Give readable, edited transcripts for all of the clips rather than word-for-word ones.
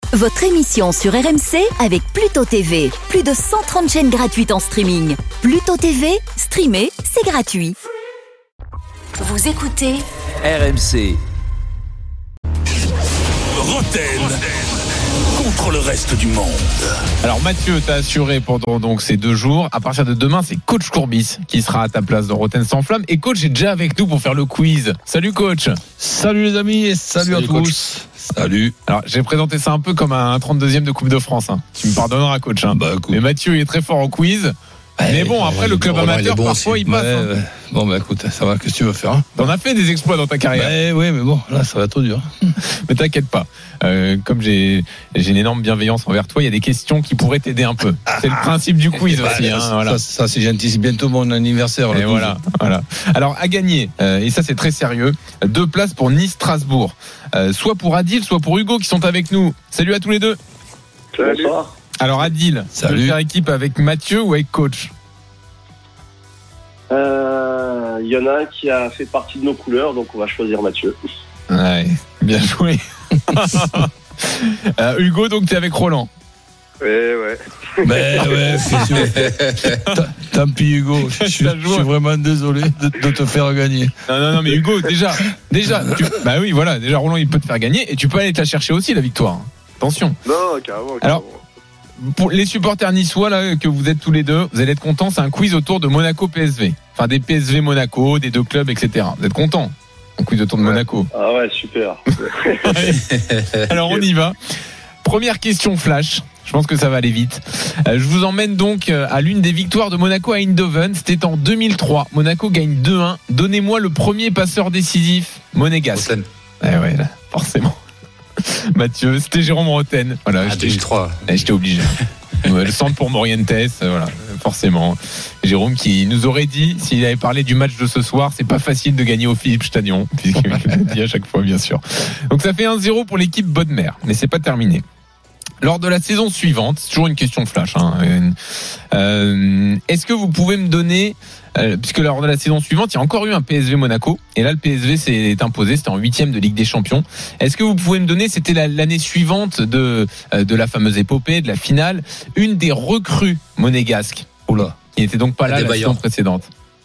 Votre émission sur RMC avec Pluto TV. Plus de 130 chaînes gratuites en streaming. Pluto TV, streamer, c'est gratuit. Vous écoutez RMC. Roten contre le reste du monde. Alors Mathieu, t'as assuré pendant donc ces 2 jours. À partir de demain, c'est coach Courbis qui sera à ta place dans Roten sans flamme. Et coach est déjà avec nous pour faire le quiz. Salut coach. Salut les amis et salut à tous. Coach. Salut. Alors j'ai présenté ça un peu comme un 32e de Coupe de France. Tu me pardonneras coach. Mais Mathieu il est très fort en quiz. Mais bon, après le club amateur, parfois il passe. Bon, bah écoute, ça va, qu'est-ce que tu veux faire T'en as fait des exploits dans ta carrière. Oui, mais bon, là, ça va trop dur. Mais t'inquiète pas. Comme j'ai une énorme bienveillance envers toi, il y a des questions qui pourraient t'aider un peu. C'est le principe du quiz aussi. Voilà. Ça, c'est gentil. C'est bientôt mon anniversaire. Et voilà. Alors, à gagner, et ça, c'est très sérieux, 2 places pour Nice-Strasbourg. Soit pour Adil, soit pour Hugo qui sont avec nous. Salut à tous les deux. Salut. Bonsoir. Alors Adil, tu veux faire équipe avec Mathieu ou avec coach? Il y en a un qui a fait partie de nos couleurs, donc on va choisir Mathieu. Ouais, bien joué. Hugo, donc tu es avec Roland. Ouais. Tant pis Hugo, je suis vraiment désolé de te faire gagner. Non, mais Hugo, déjà bah oui, voilà, déjà Roland il peut te faire gagner et tu peux aller te la chercher aussi la victoire. Attention. Non, carrément. Alors, pour les supporters niçois là que vous êtes tous les deux, vous allez être contents, c'est un quiz autour de Monaco PSV. Enfin des PSV Monaco, des 2 clubs, etc. Vous êtes contents? Un quiz autour de Monaco. Ah ouais, super. Alors on y va. Première question flash. Je pense que ça va aller vite. Je vous emmène donc à l'une des victoires de Monaco à Eindhoven. C'était en 2003. Monaco gagne 2-1. Donnez-moi le premier passeur décisif monégasque. Ouais, là, forcément. Mathieu, c'était Jérôme Roten. Voilà, 2003. J'étais obligé. Le centre pour Morientes, voilà, forcément. Jérôme qui nous aurait dit, s'il avait parlé du match de ce soir, c'est pas facile de gagner au Philippe Stadion, puisqu'il l'a dit à chaque fois, bien sûr. Donc ça fait 1-0 pour l'équipe Bodmer, mais c'est pas terminé. Lors de la saison suivante, c'est toujours une question flash, est-ce que vous pouvez me donner, puisque lors de la saison suivante, il y a encore eu un PSV Monaco, et là le PSV s'est imposé, c'était en 8e de Ligue des Champions. Est-ce que vous pouvez me donner, c'était l'année suivante de la fameuse épopée, de la finale, une des recrues monégasques, qui n'était donc pas là la saison précédente?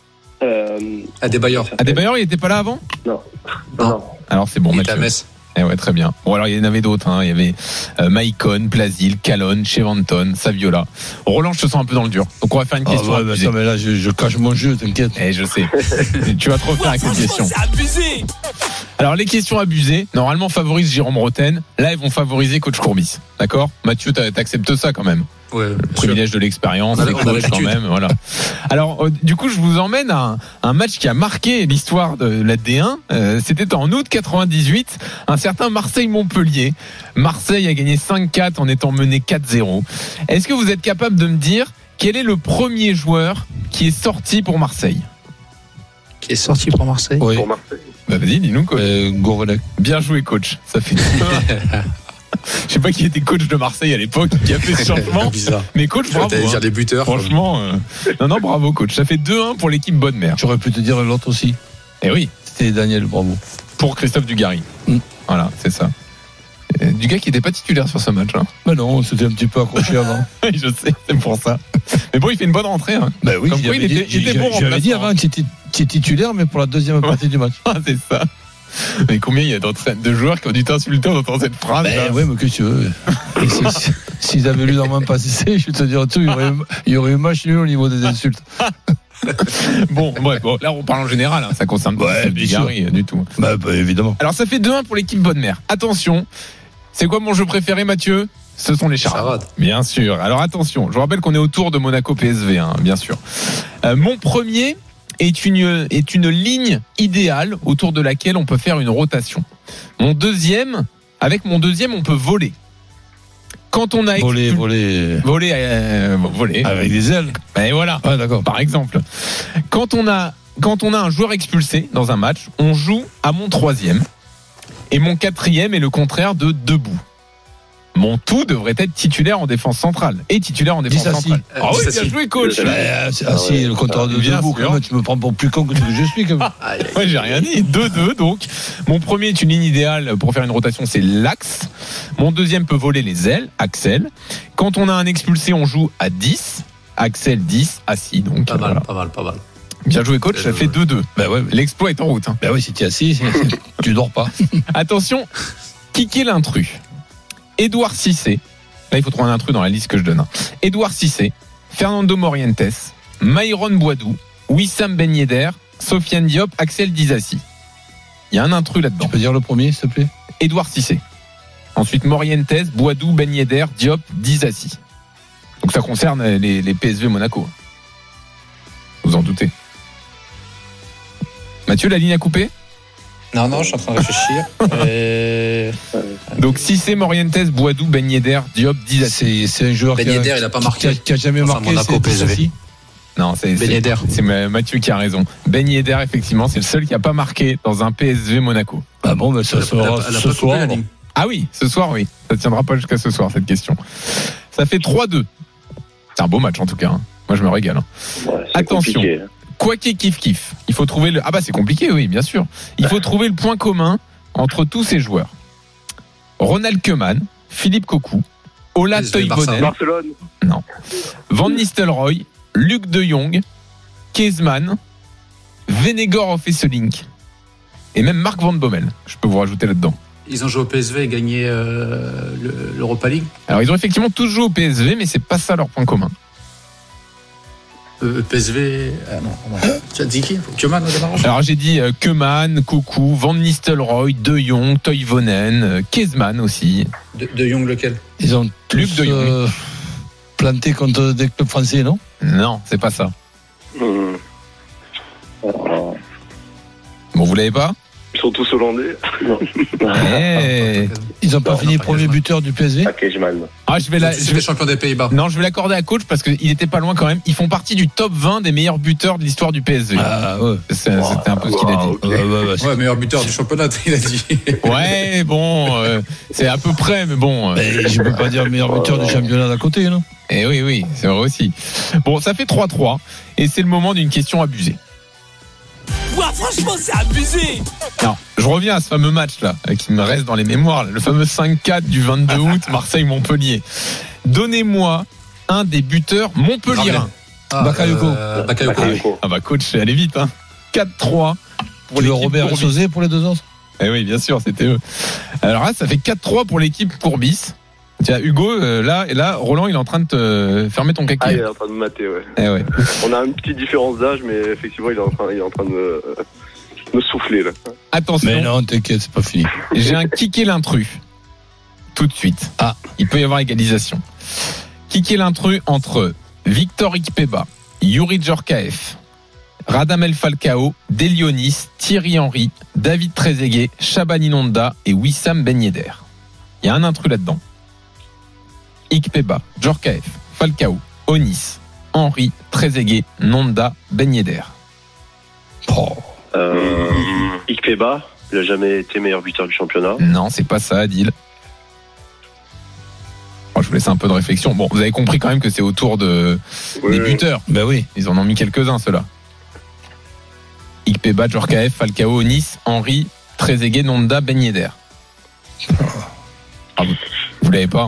Adebayor, il n'était pas là avant? Non. Alors c'est bon, il Mathieu. était à Metz. Ouais, très bien. Bon, alors il y en avait d'autres. Il y avait Maicon, Plasil, Calonne, Chevanton, Saviola. Roland, je te sens un peu dans le dur. Donc on va faire une question abusée. Mais là, je cache mon jeu, t'inquiète. Je sais. Tu vas te refaire avec cette question. C'est abusé. Alors les questions abusées, normalement favorisent Jérôme Roten. Là, elles vont favoriser coach Courbis. D'accord? Mathieu, t'acceptes ça quand même? Ouais, le privilège de l'expérience, on a quand même, voilà. Alors, du coup, je vous emmène à un match qui a marqué l'histoire de la D1. C'était en août 98, un certain Marseille-Montpellier. Marseille a gagné 5-4 en étant mené 4-0. Est-ce que vous êtes capable de me dire quel est le premier joueur qui est sorti pour Marseille? Qui est sorti pour Marseille? Oui. Pour Marseille. Bah vas-y, dis-nous coach. Gourvenec. Bien joué coach. Ça fait. Je sais pas qui était coach de Marseille à l'époque, qui a fait ce changement. Bizarre. Mais coach, bravo. Dire les buteurs. Franchement, non, bravo coach. Ça fait 2-1 pour l'équipe Bodmer. J'aurais pu te dire l'autre aussi. Eh oui. C'était Daniel, bravo. Pour Christophe Dugarry. Voilà, c'est ça. Dugas qui n'était pas titulaire sur ce match. Mais non, c'était un petit peu accroché avant. Je sais, c'est pour ça. Mais bon, il fait une bonne rentrée. Ben oui, comme quoi, il était bon. J'avais dit avant, tu es titulaire, mais pour la deuxième partie du match. C'est ça. Mais combien il y a de joueurs qui ont dû t'insulter en entendant cette phrase? Oui, mais qu'est-ce que tu veux? S'ils avaient lu dans mon passé, je vais te dire tout, il y aurait eu match nul au niveau des insultes. Bon, là on parle en général, ça concerne pas Dugarry du tout. Bah, évidemment. Alors ça fait 2-1 pour l'équipe Bodmer. Attention, c'est quoi mon jeu préféré, Mathieu? Ce sont les charades. Bien sûr. Alors attention, je vous rappelle qu'on est autour de Monaco PSV, bien sûr. Mon premier est une ligne idéale autour de laquelle on peut faire une rotation. Avec mon deuxième, on peut voler. Quand on a voler avec des ailes. Et voilà. Ouais, d'accord. Par exemple, quand on a un joueur expulsé dans un match, on joue à mon troisième et mon quatrième est le contraire de debout. Montou devrait être titulaire en défense centrale et titulaire en défense centrale. Ah oui, bien joué, coach. Si, le compteur de bien debout, sûr. quand même, tu me prends pour plus con que ce que je suis. Quand même. Ouais, j'ai rien dit. 2-2, donc. Mon premier est une ligne idéale pour faire une rotation, c'est l'axe. Mon deuxième peut voler les ailes, Axel. Quand on a un expulsé, on joue à 10. Axel 10, assis, donc. Pas voilà. mal. Bien joué, coach, ça fait 2-2. Bah ouais, L'exploit est en route. Hein. bah oui, si tu es assis, tu dors pas. Attention, qui est l'intrus? Édouard Cissé. Là, il faut trouver un intrus dans la liste que je donne. Hein. Édouard Cissé, Fernando Morientes, Myron Boadou, Wissam Ben Yedder, Sofiane Diop, Axel Disassi. Il y a un intrus là-dedans. Tu peux dire le premier, s'il te plaît? Édouard Cissé. Ensuite, Morientes, Boadou, Ben Yedder, Diop, Disassi. Donc ça concerne les PSV Monaco. Vous en doutez. Mathieu, la ligne a coupé? Non, je suis en train de réfléchir. Donc Cissé, Morientes, Boadou, Ben Yedder, Diop, Disassi. C'est un joueur Ben Yedder, il a pas marqué. qui a jamais Enfin, marqué. Monaco, c'est PSV. Disassi. Non, c'est Ben Yedder. c'est Mathieu qui a raison. Ben Yedder, effectivement, c'est le seul qui n'a pas marqué dans un PSV Monaco. Ah bon, ça sera Elle a ce pas coupé la soir. ligne. Ah oui, ce soir, oui. Ça ne tiendra pas jusqu'à ce soir, cette question. Ça fait 3-2. C'est un beau match, en tout cas. Hein. Moi, je me régale. Hein. Ouais, c'est Attention. compliqué. Quoi qu'il kiff. Il faut trouver le... Ah bah, c'est compliqué, oui, bien sûr. Il faut trouver le point commun entre tous ces joueurs. Ronald Koeman, Philippe Cocu, Ola PSV, Toivonen, Barcelone. Van Nistelrooy, Luc de Jong, Kezman, Venegor Effelink et même Marc Van Bommel. Je peux vous rajouter là-dedans. Ils ont joué au PSV et gagné l'Europa League. Alors ils ont effectivement tous joué au PSV, mais c'est pas ça leur point commun. PSV. Ah non. Tu as dit qui? Koeman au démarrage? Alors j'ai dit Koeman, Cocu, Van Nistelrooy, De Jong, Toivonen, Kezman aussi. De Jong lequel? Ils ont Luc tous de Jong. planté contre des clubs français, non? Non, c'est pas ça. Alors, Bon, vous l'avez pas? ils sont tous hollandais. Eh. Ils n'ont pas Non, fini pas premier Griezmann. buteur du PSV? À Kejman. Ah, je vais la. C'est les champions des Pays-Bas. Non, je vais l'accorder à coach parce qu'il était pas loin quand même. Ils font partie du top 20 des meilleurs buteurs de l'histoire du PSV. Ah ouais. C'était un peu ce qu'il a dit. Ok. Ouais, meilleur buteur du championnat, il a dit. Ouais, bon, c'est à peu près, mais bon. Mais je peux pas dire meilleur buteur du championnat d'à côté, non? Et oui, c'est vrai aussi. Bon, ça fait 3-3 et c'est le moment d'une question abusée. Ouah, franchement, c'est abusé. Non, je reviens à ce fameux match là qui me reste dans les mémoires, là, le fameux 5-4 du 22 août Marseille-Montpellier. Donnez-moi un des buteurs montpelliérains. Bakayoko. Bakayoko. Ah bah coach, allez vite hein. 4-3 pour Pour le l'équipe Robert et Courbis. Sauzé pour les deux autres? Eh oui, bien sûr, c'était eux. Alors là, ça fait 4-3 pour l'équipe Courbis. Tiens, Hugo, là, Roland, il est en train de te fermer ton Ah, caca. il est en train de mater, ouais. Eh ouais. On a une petite différence d'âge, mais effectivement, il est en train de me souffler, là. Attention. Mais non, t'inquiète, c'est pas fini. J'ai un kické l'intrus. Tout de suite. Ah. Il peut y avoir égalisation. Kické l'intrus entre Victor Ikpeba, Yuri Djorkaeff, Radamel Falcao, Delionis, Thierry Henry, David Trezeguet, Shaban Inonda et Wissam Ben Yedder. Il y a un intrus là-dedans. Ikpeba, Djorkaeff, Falcao, Onis, Henry, Trezeguet, Nonda, Ben Yedder. Oh. Ikpeba, il n'a jamais été meilleur buteur du championnat. Non, c'est pas ça, Adil. Oh, je vous laisse un peu de réflexion. Bon, vous avez compris quand même que c'est autour des buteurs. Ben oui. Ils en ont mis quelques-uns, ceux-là. Ikpeba, Djorkaeff, Falcao, Onis, Henry, Trezeguet, Nonda, Ben Yedder. Ah, vous l'avez pas?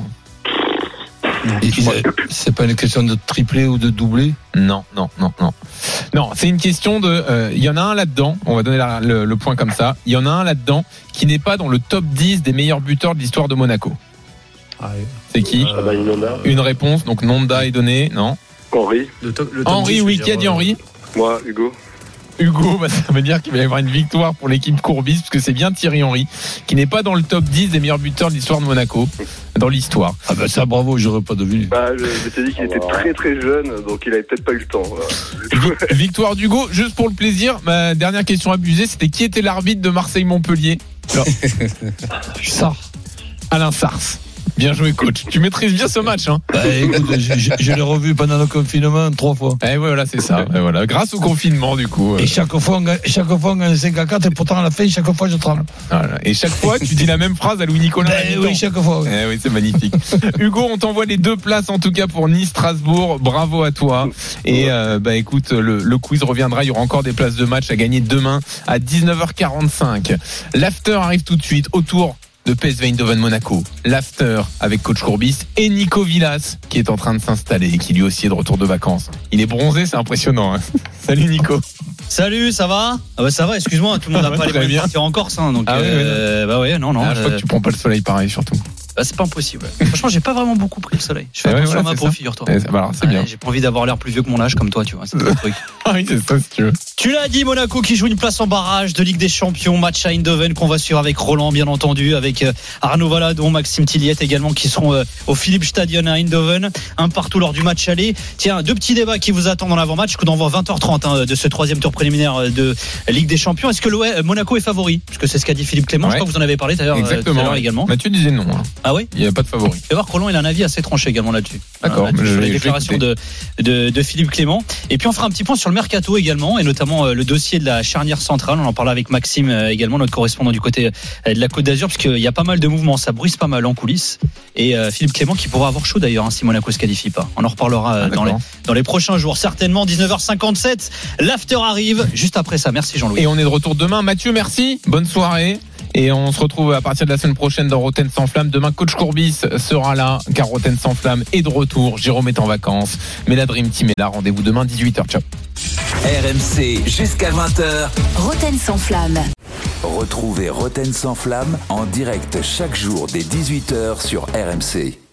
C'est pas une question de triplé ou de doublé? Non. Non, c'est une question de... Il y en a un là-dedans, on va donner le point comme ça. Il y en a un là-dedans qui n'est pas dans le top 10 des meilleurs buteurs de l'histoire de Monaco. C'est qui? Shaban Inonda. Une réponse, donc Nonda est donné, non? Henry. Henry, oui, qui a dit Henry? Moi, Hugo. Hugo, bah, ça veut dire qu'il va y avoir une victoire pour l'équipe Courbis, parce que c'est bien Thierry Henry, qui n'est pas dans le top 10 des meilleurs buteurs de l'histoire de Monaco, dans l'histoire. Ah ben ça, bravo, j'aurais pas deviné. Bah, je t'ai dit qu'il était très très jeune, donc il avait peut-être pas eu le temps. Voilà. Victoire d'Hugo, juste pour le plaisir, ma dernière question abusée, c'était qui était l'arbitre de Marseille-Montpellier? Alors, Ça. Alain Sars. Bien joué, coach. Tu maîtrises bien ce match, hein. Bah, écoute, je l'ai revu pendant le confinement 3 fois. Et voilà, c'est ça. Et voilà. Grâce au confinement, du coup. Et chaque fois, on gagne 5-4, et pourtant, à la fin, chaque fois, je tremble. Voilà. Et chaque fois, tu dis la même phrase à Louis-Nicolas. Oui, chaque fois. Oui. Oui, c'est magnifique. Hugo, on t'envoie les 2 places, en tout cas, pour Nice-Strasbourg. Bravo à toi. Et, écoute, le quiz reviendra. Il y aura encore des places de match à gagner demain à 19h45. L'after arrive tout de suite autour de PSV Eindhoven Monaco. L'after avec coach Courbis et Nico Villas qui est en train de s'installer et qui lui aussi est de retour de vacances. Il est bronzé, c'est impressionnant. Hein. Salut Nico. Salut, ça va ? Ah bah ça va, excuse-moi, tout le monde n'a pas les moyens de partir en Corse, hein, donc non. Je crois que tu prends pas le soleil pareil surtout. Bah, c'est pas impossible. Franchement, j'ai pas vraiment beaucoup pris le soleil. Je fais attention à ma peau, figure-toi. C'est bien. J'ai pas envie d'avoir l'air plus vieux que mon âge comme toi, tu vois. C'est le truc. Ah oui, c'est ça si tu veux. Tu l'as dit, Monaco qui joue une place en barrage de Ligue des Champions, match à Eindhoven qu'on va suivre avec Roland, bien entendu, avec Arnaud Valadon, Maxime Tilliette également qui seront au Philips-Stadion à Eindhoven. Un partout lors du match aller. Tiens, 2 petits débats qui vous attendent dans l'avant-match. Coup d'envoi 20h30 de ce 3e tour préliminaire de Ligue des Champions. Est-ce que Monaco est favori ? Parce que c'est ce qu'a dit Philippe Clément. Je crois que vous en avez parlé tout à l'heure également. Mathieu disait non. Hein. Ah oui ? Il n'y a pas de favori. Tu vas voir que Roland il a un avis assez tranché également là-dessus. D'accord. Sur les déclarations de Philippe Clément. Et puis on fera un petit point sur le mercato également, et notamment le dossier de la charnière centrale. On en parlera avec Maxime également, notre correspondant du côté de la Côte d'Azur, parce qu'il y a pas mal de mouvements, ça bruisse pas mal en coulisses. Et Philippe Clément qui pourra avoir chaud d'ailleurs si Monaco se qualifie pas. On en reparlera dans les prochains jours certainement. 19h57, l'after arrive juste après ça. Merci Jean-Louis. Et on est de retour demain. Mathieu, merci. Bonne soirée. Et on se retrouve à partir de la semaine prochaine dans Roten sans flamme. Demain, coach Courbis sera là, car Roten sans flamme est de retour. Jérôme est en vacances. Mais la Dream Team est là. Rendez-vous demain, 18h. Ciao. RMC jusqu'à 20h. Roten sans flamme. Retrouvez Roten sans flamme en direct chaque jour dès 18h sur RMC.